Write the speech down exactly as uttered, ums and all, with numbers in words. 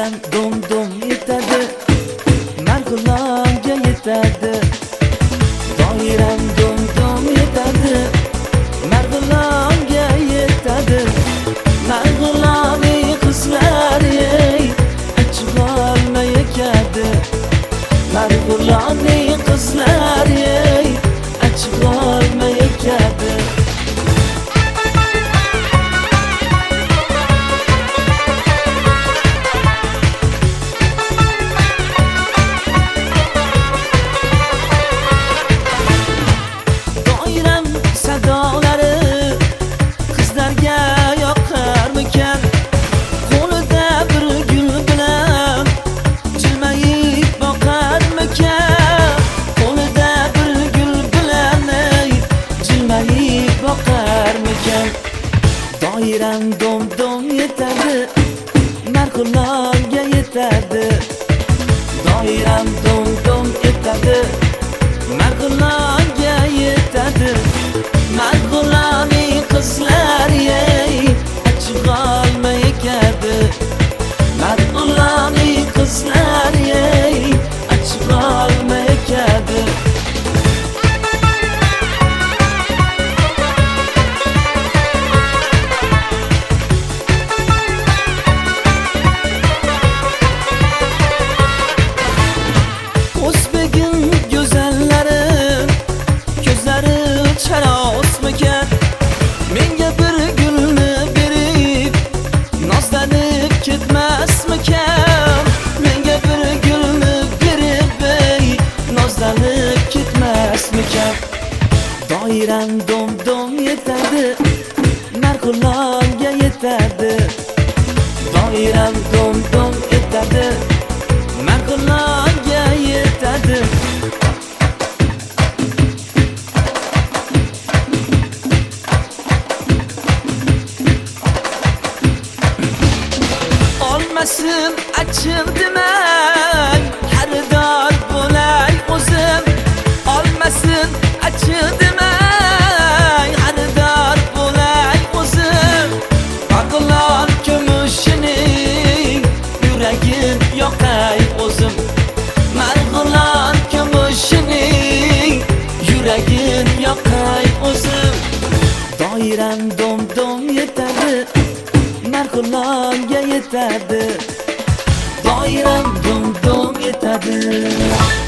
doiram dum dum yetadi, Marg'ilonga yetadi. Doiram dum dum yetadi, Marg'ilonga yetadi. Marg'ilonning qizlari achib olmay ekadi. Marg'ilonning qizlari achib olmay ekadi. Doiram dum dum yetadi, Marg'ilonga yetadi. Doiram dum dum yetadi, Marg'ilonga yetadi. Marg'ilonning qizlari achib olmay ekadi. Marg'ilonning qizlari achib olmay ekadi. Menga bir gulni berib nozlanib ketmasmikan? Menga bir gulni berib nozlanib ketmasmikan? Doiram dum dum yetadi, Marg'ilonga yetadi. Doiram dum dum yetadi, Marg'ilonga yetadi. Olmasin achildimay, xaridor bo'lay o'zim. Olmasin achildimay, xaridor bo'lay o'zim. Marg'ilon kumushining yuragin yoqay o'zim. Marg'ilon kumushining yuragin yoqay o'zim. Doiram dum dum yetadi, Marg'ilonga yetadi. Doiram dum dum yetadi.